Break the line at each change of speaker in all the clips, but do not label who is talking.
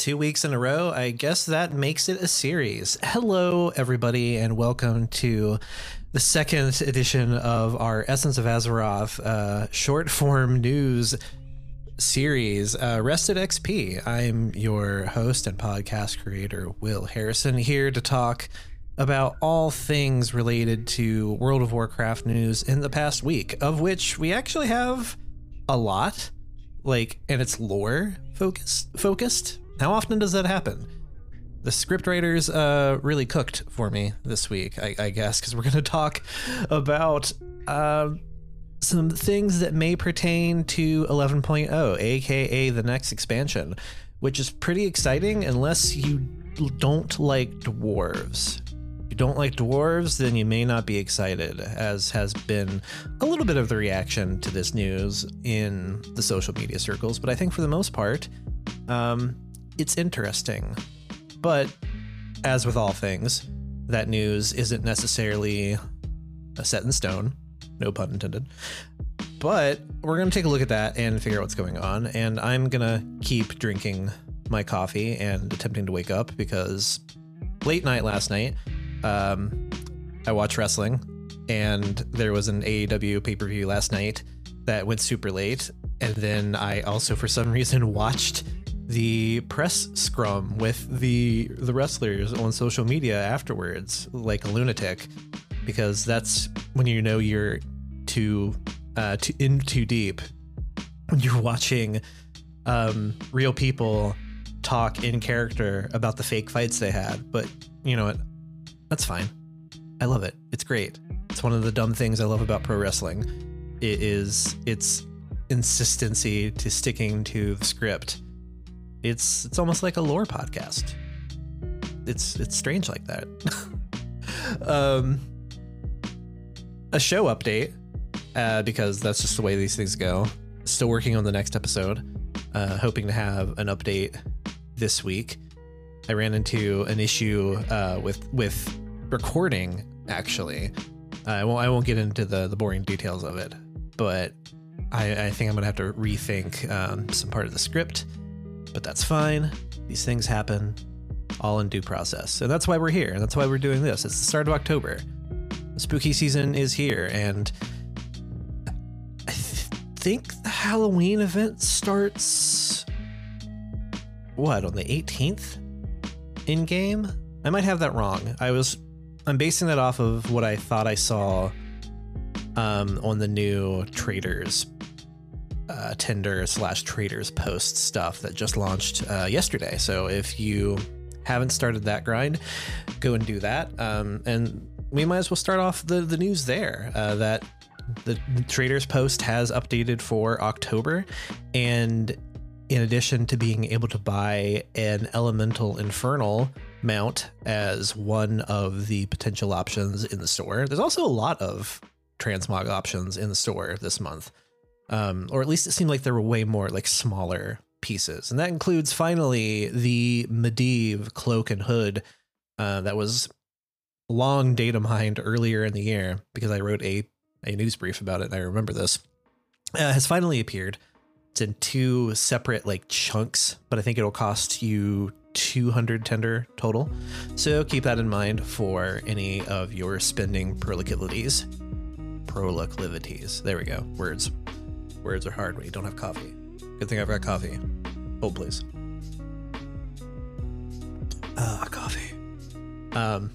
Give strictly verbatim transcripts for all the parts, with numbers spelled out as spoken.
Two weeks in a row, I guess that makes it a series. Hello, everybody, and welcome to the second edition of our Essence of Azeroth uh, short-form news series, uh, Rested X P. I'm your host and podcast creator, Will Harrison, here to talk about all things related to World of Warcraft news in the past week, of which we actually have a lot, like, and it's lore focused. focused. How often does that happen? The script writers uh, really cooked for me this week, I, I guess, because we're going to talk about uh, some things that may pertain to eleven point oh, aka the next expansion, which is pretty exciting unless you don't like dwarves. If you don't like dwarves, then you may not be excited, as has been a little bit of the reaction to this news in the social media circles. But I think for the most part, um, it's interesting. But as with all things, that news isn't necessarily set in stone, no pun intended. But we're going to take a look at that and figure out what's going on. And I'm going to keep drinking my coffee and attempting to wake up because late night last night, um, I watched wrestling, and there was an A E W pay-per-view last night that went super late. And then I also, for some reason, watched the press scrum with the the wrestlers on social media afterwards, like a lunatic, because that's when you know you're too uh too, in too deep, when you're watching um real people talk in character about the fake fights they had. But you know what, that's fine. I love it. It's great. It's one of the dumb things I love about pro wrestling. It is its insistency to sticking to the script. It's it's almost like a lore podcast. It's it's strange like that. um, a show update, uh, because that's just the way these things go. Still working on the next episode. Uh, hoping to have an update this week. I ran into an issue uh, with with recording. Actually, uh, I won't I won't get into the the boring details of it, but I, I think I'm gonna have to rethink um, some part of the script. But that's fine. These things happen, all in due process. And that's why we're here. And that's why we're doing this. It's the start of October. The spooky season is here. And I th- think the Halloween event starts, what, on the eighteenth in game? I might have that wrong. I was, I'm basing that off of what I thought I saw um, on the new Traders Uh, Tinder slash traders post stuff that just launched uh, yesterday. So if you haven't started that grind, go and do that. Um, and we might as well start off the, the news there uh, that the traders post has updated for October. And in addition to being able to buy an Elemental Infernal mount as one of the potential options in the store, there's also a lot of transmog options in the store this month. Um, or at least it seemed like there were way more like smaller pieces. And that includes finally the Medivh cloak and hood uh, that was long data mined earlier in the year because I wrote a, a news brief about it. And I remember this uh, has finally appeared. It's in two separate like chunks, but I think it'll cost you two hundred tender total. So keep that in mind for any of your spending proclivities. Proclivities. There we go. Words. Words are hard when you don't have coffee. Good thing I've got coffee. Hold, please. Ah, coffee. Um,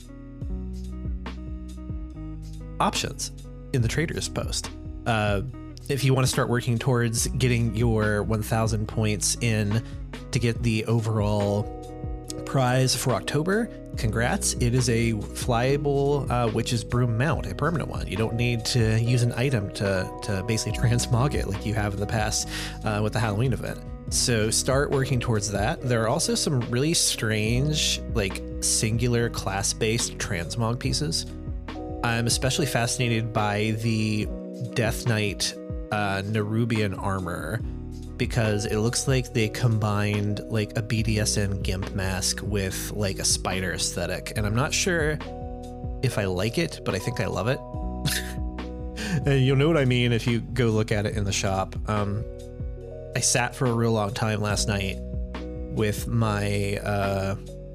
options in the traders post. Uh, if you want to start working towards getting your one thousand points in to get the overall prize for October, congrats. It is a flyable uh, Witch's Broom mount, a permanent one. You don't need to use an item to, to basically transmog it like you have in the past uh, with the Halloween event. So start working towards that. There are also some really strange, like singular class-based transmog pieces. I'm especially fascinated by the Death Knight uh, Nerubian armor, because it looks like they combined like a B D S M gimp mask with like a spider aesthetic. And I'm not sure if I like it, but I think I love it. And you'll know what I mean if you go look at it in the shop. Um, I sat for a real long time last night with my uh,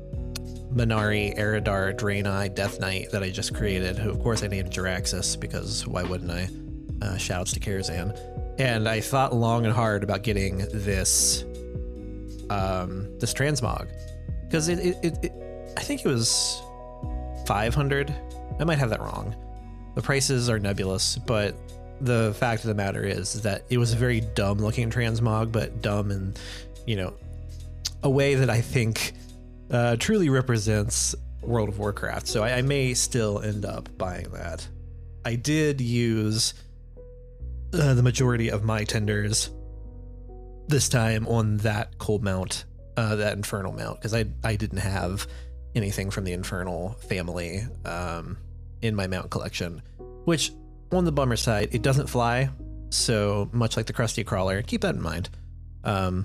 Minari Eridar Draenei Death Knight that I just created, who of course I named Jaraxxus because why wouldn't I? Uh, shouts to Karazhan. And I thought long and hard about getting this um, this transmog because it, it, it, it I think it was five hundred. I might have that wrong. The prices are nebulous, but the fact of the matter is that it was a very dumb looking transmog, but dumb in, you know, a way that I think uh, truly represents World of Warcraft. So I, I may still end up buying that. I did use uh, the majority of my tenders this time on that cold mount, uh, that Infernal mount, because I, I didn't have anything from the Infernal family um, in my mount collection, which on the bummer side, it doesn't fly. So much like the Krusty Crawler, keep that in mind. Um,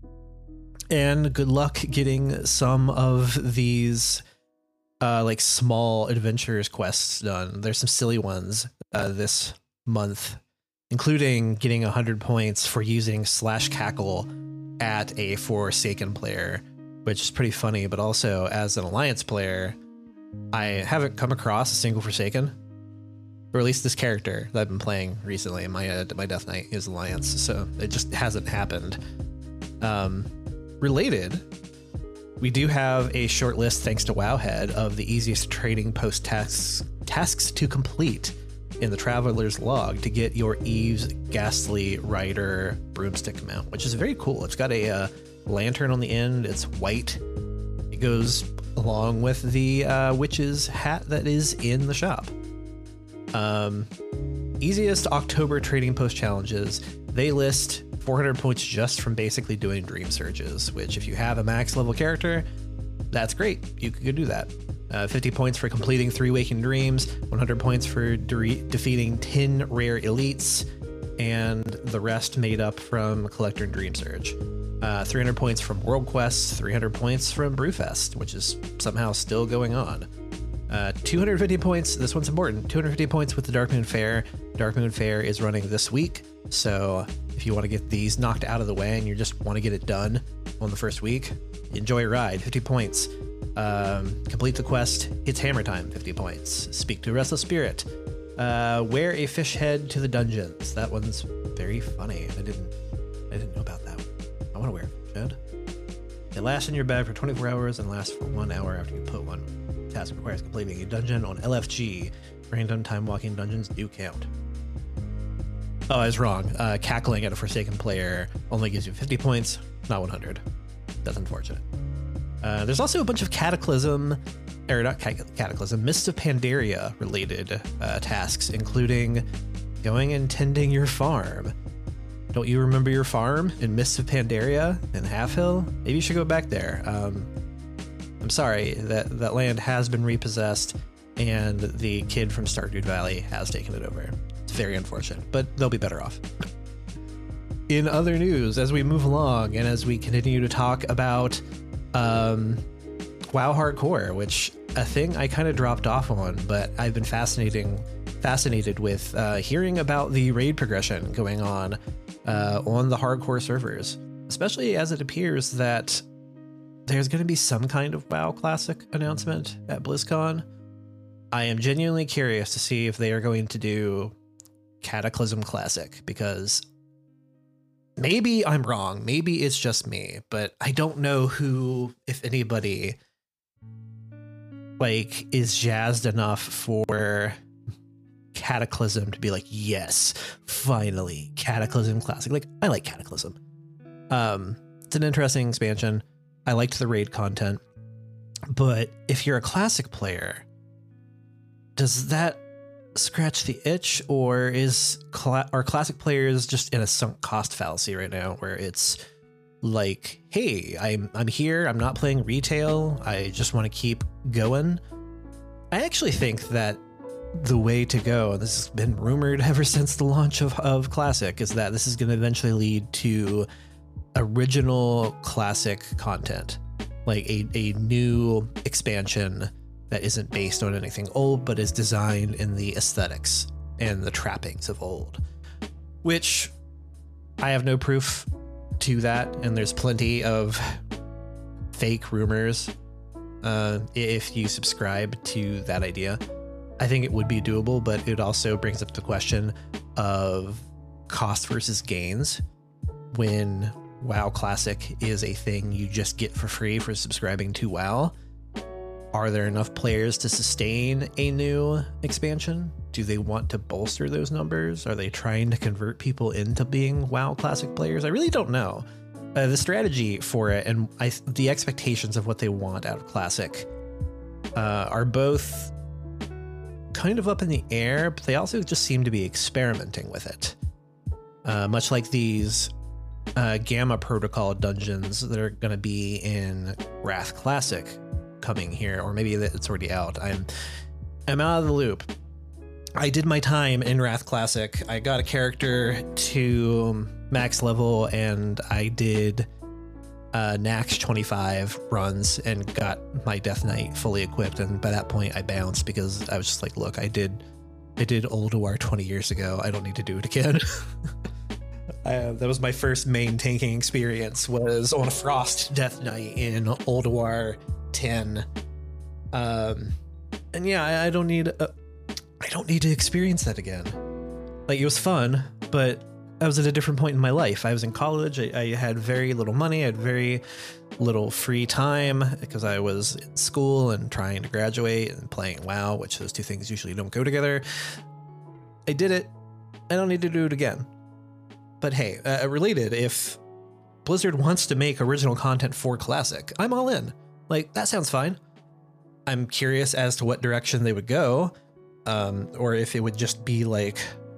and good luck getting some of these uh, like small adventures quests done. There's some silly ones uh, this month, including getting one hundred points for using slash cackle at a Forsaken player, which is pretty funny. But also as an Alliance player, I haven't come across a single Forsaken, or at least this character that I've been playing recently. My uh, my Death Knight is Alliance, so it just hasn't happened. Um, related, we do have a short list, thanks to Wowhead, of the easiest trading post tasks tasks to complete in the Traveler's Log to get your Eve's Ghastly Rider broomstick mount, which is very cool. It's got a uh, lantern on the end. It's white. It goes along with the uh, witch's hat that is in the shop. Um, easiest October trading post challenges. They list four hundred points just from basically doing dream surges, which if you have a max level character, that's great. You could go do that. Uh, fifty points for completing three waking dreams, one hundred points for de- defeating ten rare elites, and the rest made up from collector and dream surge. Uh, three hundred points from world quests, three hundred points from Brewfest, which is somehow still going on. Uh, two hundred fifty points, this one's important, two hundred fifty points with the Darkmoon Faire. Darkmoon Faire is running this week, so if you want to get these knocked out of the way and you just want to get it done on the first week, enjoy a ride, fifty points. Um, complete the quest, it's hammer time, fifty points. Speak to a restless spirit. Uh, wear a fish head to the dungeons. That one's very funny. I didn't, I didn't know about that one. I want to wear a fish head. It lasts in your bag for twenty-four hours and lasts for one hour after you put one. Task requires completing a dungeon on L F G. Random time walking dungeons do count. Oh, I was wrong. Uh, cackling at a Forsaken player only gives you fifty points, not one hundred. That's unfortunate. Uh, there's also a bunch of Cataclysm, or not Cataclysm, Mists of Pandaria related uh, tasks, including going and tending your farm. Don't you remember your farm in Mists of Pandaria in Halfhill? Maybe you should go back there. Um, I'm sorry, that, that land has been repossessed and the kid from Stardew Valley has taken it over. It's very unfortunate, but they'll be better off. In other news, as we move along and as we continue to talk about um, WoW Hardcore, which a thing I kind of dropped off on, but I've been fascinating, fascinated with uh, hearing about the raid progression going on uh, on the hardcore servers, especially as it appears that there's going to be some kind of WoW Classic announcement at BlizzCon. I am genuinely curious to see if they are going to do Cataclysm Classic, because maybe I'm wrong. Maybe it's just me, but I don't know who, if anybody, like, is jazzed enough for Cataclysm to be like, yes, finally, Cataclysm Classic. Like, I like Cataclysm. Um, it's an interesting expansion. I liked the raid content, but if you're a classic player, does that scratch the itch, or is cla- are classic players just in a sunk cost fallacy right now, where it's like, hey, I'm I'm here, I'm not playing retail, I just want to keep going? I actually think that the way to go, and this has been rumored ever since the launch of, of Classic, is that this is going to eventually lead to original Classic content, like a, a new expansion that isn't based on anything old, but is designed in the aesthetics and the trappings of old, which I have no proof to that. And there's plenty of fake rumors, uh, if you subscribe to that idea. I think it would be doable, but it also brings up the question of cost versus gains when WoW Classic is a thing you just get for free for subscribing to WoW. Are there enough players to sustain a new expansion? Do they want to bolster those numbers? Are they trying to convert people into being WoW Classic players? I really don't know. Uh, the strategy for it and I, the expectations of what they want out of Classic uh, are both kind of up in the air, but they also just seem to be experimenting with it. Uh, much like these uh, Gamma Protocol dungeons that are going to be in Wrath Classic coming here, or maybe it's already out. I'm I'm out of the loop. I did my time in Wrath Classic. I got a character to max level, and I did uh, Nax twenty-five runs and got my Death Knight fully equipped. And by that point, I bounced because I was just like, look, I did I did Ulduar twenty years ago. I don't need to do it again. Uh, that was my first main tanking experience, was on a Frost Death Knight in Ulduar ten. Um, and yeah, I, I don't need a, I don't need to experience that again. Like, it was fun, but I was at a different point in my life. I was in college. I, I had very little money. I had very little free time because I was in school and trying to graduate and playing WoW, which those two things usually don't go together. I did it. I don't need to do it again. But hey, uh, related, if Blizzard wants to make original content for Classic, I'm all in. Like, that sounds fine. I'm curious as to what direction they would go, um, or if it would just be like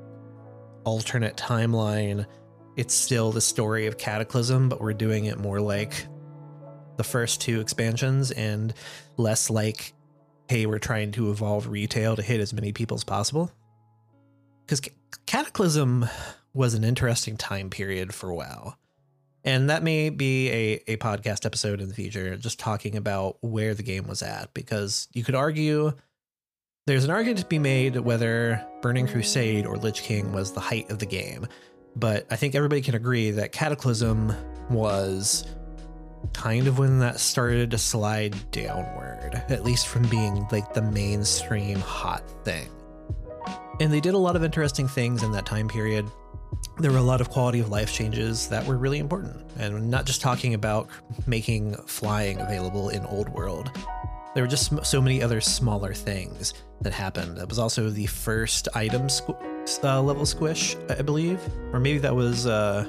alternate timeline. It's still the story of Cataclysm, but we're doing it more like the first two expansions and less like, hey, we're trying to evolve retail to hit as many people as possible. Because Cataclysm was an interesting time period for WoW. And that may be a, a podcast episode in the future, just talking about where the game was at, because you could argue there's an argument to be made whether Burning Crusade or Lich King was the height of the game. But I think everybody can agree that Cataclysm was kind of when that started to slide downward, at least from being like the mainstream hot thing. And they did a lot of interesting things in that time period. There were a lot of quality of life changes that were really important, and not just talking about making flying available in Old World. There were just so many other smaller things that happened. It was also the first item squ- uh, level squish, I believe, or maybe that was uh,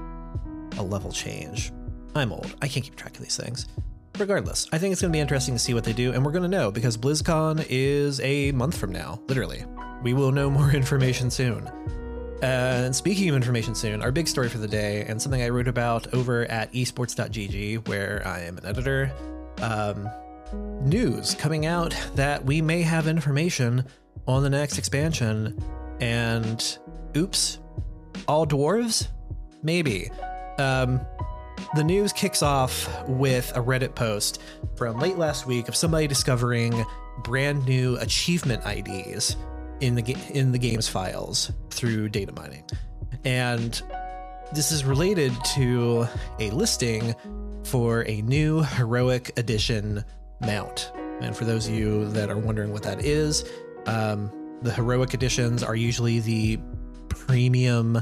a level change. I'm old. I can't keep track of these things. Regardless, I think it's going to be interesting to see what they do, and we're going to know because BlizzCon is a month from now, literally. We will know more information soon. Uh, and speaking of information soon, our big story for the day, and something I wrote about over at esports dot g g, where I am an editor, um, news coming out that we may have information on the next expansion, and oops, all dwarves? Maybe. Um, the news kicks off with a Reddit post from late last week of somebody discovering brand new achievement I Ds in the ga- in the game's files through data mining. And this is related to a listing for a new Heroic Edition mount. And for those of you that are wondering what that is, um, the Heroic Editions are usually the premium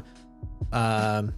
um,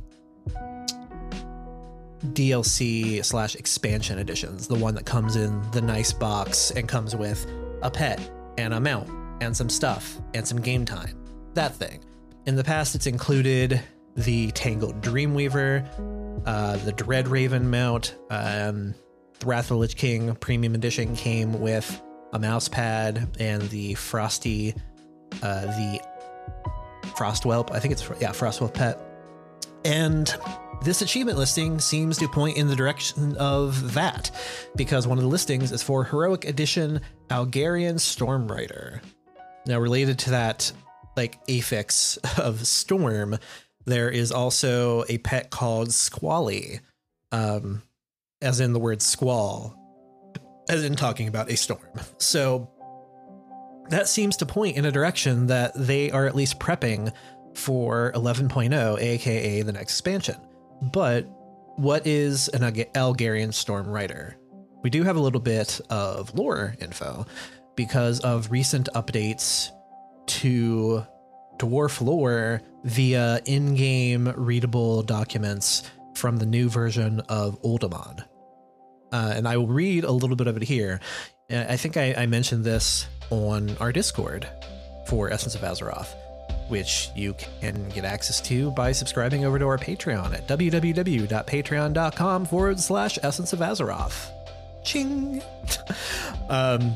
D L C slash expansion editions, the one that comes in the nice box and comes with a pet and a mount and some stuff and some game time, that thing. In the past, it's included the Tangled Dreamweaver, uh, the Dread Raven mount, um, the Wrath of the Lich King Premium Edition came with a mouse pad and the Frosty, uh, the Frostwhelp, I think it's, yeah, Frostwhelp pet. And this achievement listing seems to point in the direction of that, because one of the listings is for Heroic Edition Algarian Stormrider. Now, related to that, like, affix of Storm, there is also a pet called Squally, um, as in the word squall, as in talking about a storm. So that seems to point in a direction that they are at least prepping for eleven point oh, aka the next expansion. But what is an Algarian Stormrider? we do have a little bit of lore info because of recent updates to dwarf lore via in-game readable documents from the new version of Uldaman. Uh, and I will read a little bit of it here. I think I, I mentioned this on our Discord for Essence of Azeroth, which you can get access to by subscribing over to our Patreon at www.patreon.com forward slash Essence of Azeroth. Ching! um,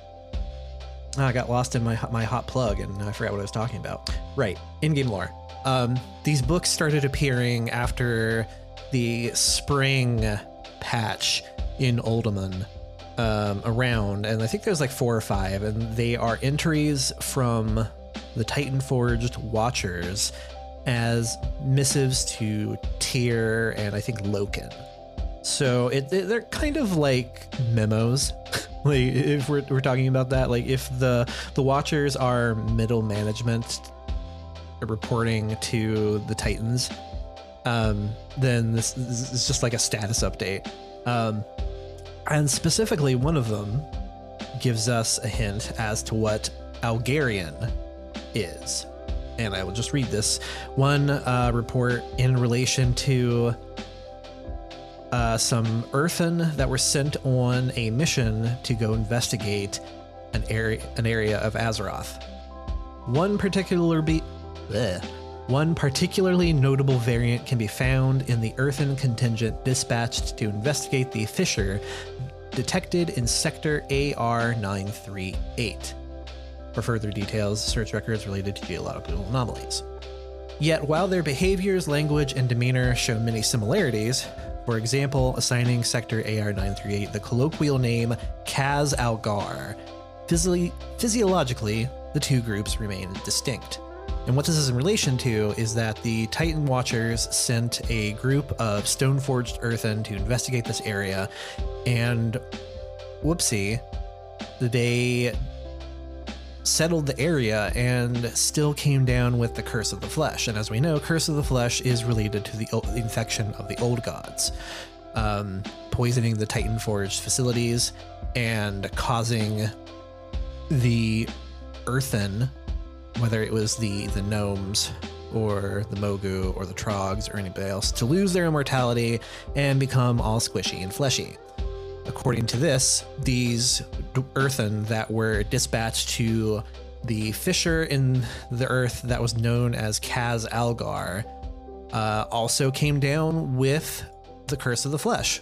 I got lost in my my hot plug and I forgot what I was talking about. Right, in-game lore. Um, these books started appearing after the spring patch in Uldaman um, around, and I think there's like four or five, and they are entries from the Titan Forged Watchers as missives to Tyr and I think Loken. So it, it they're kind of like memos. Like if we're, we're talking about that, like if the the Watchers are middle management reporting to the Titans, um, then this, this is just like a status update. Um, and specifically, one of them gives us a hint as to what Algarian is. And I will just read this one uh, report in relation to uh, some earthen that were sent on a mission to go investigate an area, an area of Azeroth. One particular be bleh. One particularly notable variant can be found in the earthen contingent dispatched to investigate the fissure detected in Sector A R nine thirty-eight. For further details, search records related to geological anomalies. Yet while their behaviors, language, and demeanor show many similarities, for example, assigning Sector A R nine thirty-eight the colloquial name Kaz Algar, physi- physiologically, the two groups remain distinct. And what this is in relation to is that the Titan Watchers sent a group of stone-forged earthen to investigate this area, and whoopsie, they settled the area and still came down with the Curse of the Flesh. And as we know, Curse of the Flesh is related to the, the infection of the Old Gods, um, poisoning the Titan Forged facilities and causing the earthen, whether it was the, the gnomes or the Mogu or the Trogs or anybody else, to lose their immortality and become all squishy and fleshy. According to this, these earthen that were dispatched to the fissure in the earth that was known as Kaz Algar uh, also came down with the Curse of the Flesh.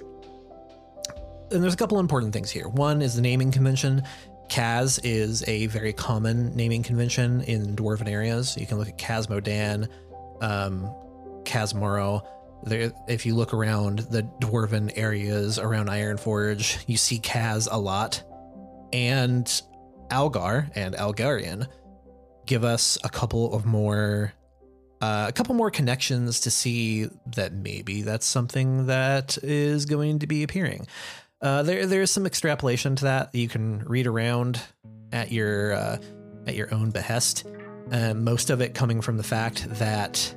And there's a couple important things here. One is the naming convention. Kaz is a very common naming convention in dwarven areas. You can look at Kaz Modan, um, Kaz Moro. There, if you look around the dwarven areas around Ironforge, you see Kaz a lot. And Algar and Algarian give us a couple of more, uh, a couple more connections to see that maybe that's something that is going to be appearing. Uh, there, there's some extrapolation to that you can read around at your uh, at your own behest. Uh, most of it coming from the fact that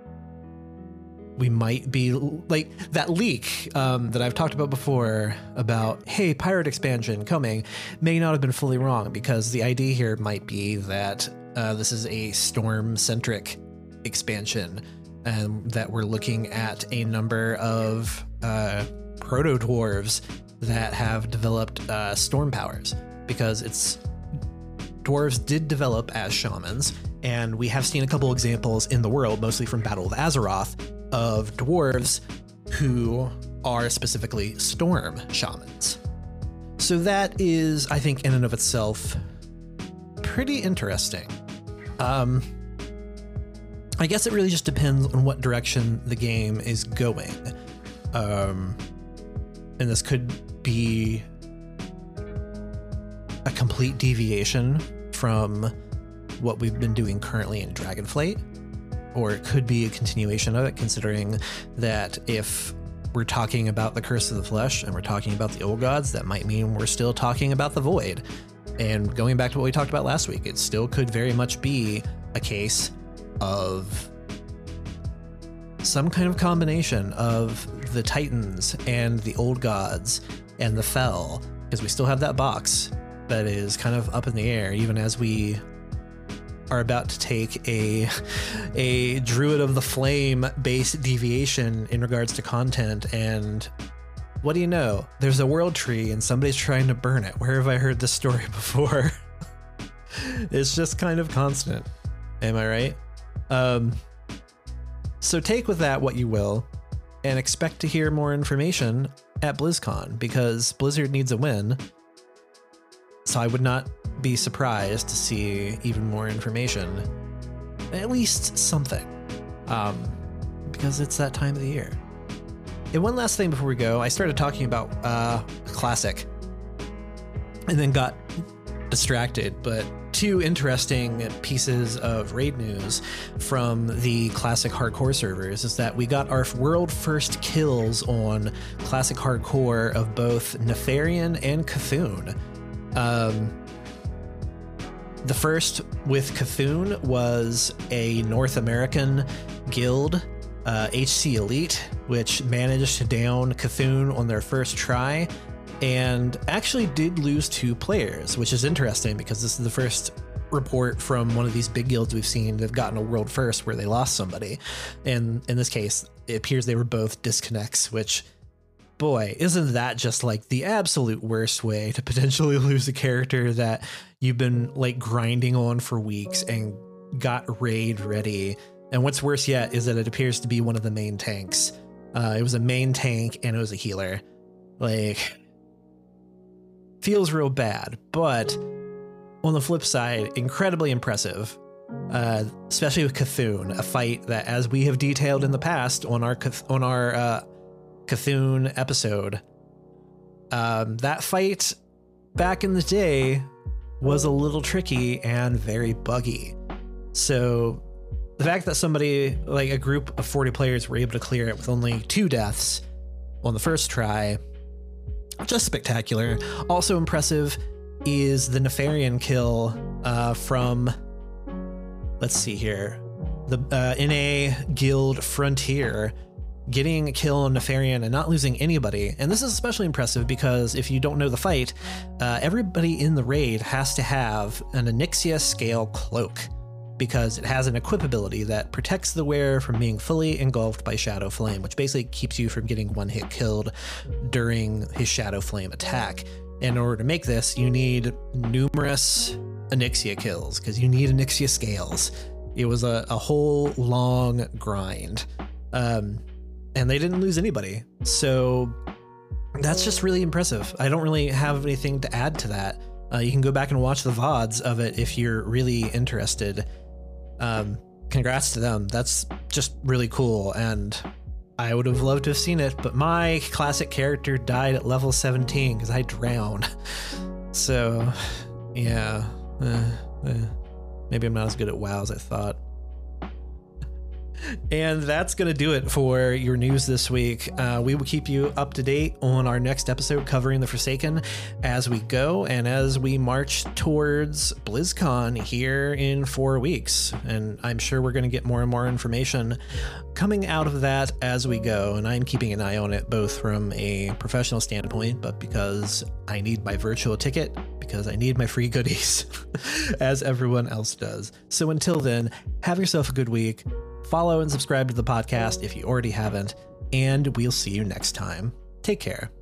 we might be like that leak um, that I've talked about before about, hey, pirate expansion coming, may not have been fully wrong, because the idea here might be that uh, this is a storm-centric expansion, and that we're looking at a number of uh, proto-dwarves that have developed uh, storm powers, because it's dwarves did develop as shamans, and we have seen a couple examples in the world, mostly from Battle of Azeroth, of dwarves who are specifically storm shamans. So that is, I think, in and of itself, pretty interesting. Um, I guess it really just depends on what direction the game is going. Um, and this could be a complete deviation from what we've been doing currently in Dragonflight, or it could be a continuation of it, considering that if we're talking about the Curse of the Flesh and we're talking about the Old Gods, that might mean we're still talking about the Void. And going back to what we talked about last week, it still could very much be a case of some kind of combination of the Titans and the Old Gods and the Fel, because we still have that box that is kind of up in the air, even as we are about to take a a Druid of the Flame based deviation in regards to content. And what do you know? There's a world tree and somebody's trying to burn it. Where have I heard this story before? It's just kind of constant. Am I right? Um, so take with that what you will, and expect to hear more information at BlizzCon, because Blizzard needs a win. So I would not be surprised to see even more information, at least something, um, because it's that time of the year. And one last thing before we go, I started talking about uh, Classic and then got distracted, but two interesting pieces of raid news from the Classic Hardcore servers is that we got our world first kills on Classic Hardcore of both Nefarian and Cthulhu. Um, the first with Cthulhu was a North American guild, uh, H C Elite, which managed to down Cthulhu on their first try and actually did lose two players, which is interesting because this is the first report from one of these big guilds we've seen that've gotten a world first where they lost somebody. And in this case, it appears they were both disconnects, which, boy, isn't that just like the absolute worst way to potentially lose a character that you've been like grinding on for weeks and got raid ready. And what's worse yet is that it appears to be one of the main tanks. Uh, it was a main tank and it was a healer. Like, feels real bad, but on the flip side, incredibly impressive, uh, especially with Cthulhu, a fight that, as we have detailed in the past on our on our uh, Cthulhu episode, um, that fight back in the day was a little tricky and very buggy. So the fact that somebody, like a group of forty players, were able to clear it with only two deaths on the first try, just spectacular. Also impressive is the Nefarian kill uh, from, let's see here, the uh, N A Guild Frontier, getting a kill on Nefarian and not losing anybody. And this is especially impressive because if you don't know the fight, uh, everybody in the raid has to have an Onyxia scale cloak, because it has an equip ability that protects the wearer from being fully engulfed by Shadow Flame, which basically keeps you from getting one hit killed during his Shadow Flame attack. In order to make this, you need numerous Onyxia kills, because you need Onyxia scales. It was a, a whole long grind. Um, and they didn't lose anybody. So that's just really impressive. I don't really have anything to add to that. Uh, you can go back and watch the V O Ds of it if you're really interested. Um, congrats to them. That's just really cool. And I would have loved to have seen it, but my classic character died at level seventeen because I drowned. So, yeah. Uh, uh, maybe I'm not as good at WoW as I thought. And that's going to do it for your news this week. Uh, we will keep you up to date on our next episode covering the Forsaken as we go and as we march towards BlizzCon here in four weeks. And I'm sure we're going to get more and more information coming out of that as we go. And I'm keeping an eye on it, both from a professional standpoint, but because I need my virtual ticket, because I need my free goodies, as everyone else does. So until then, have yourself a good week. Follow and subscribe to the podcast if you already haven't, and we'll see you next time. Take care.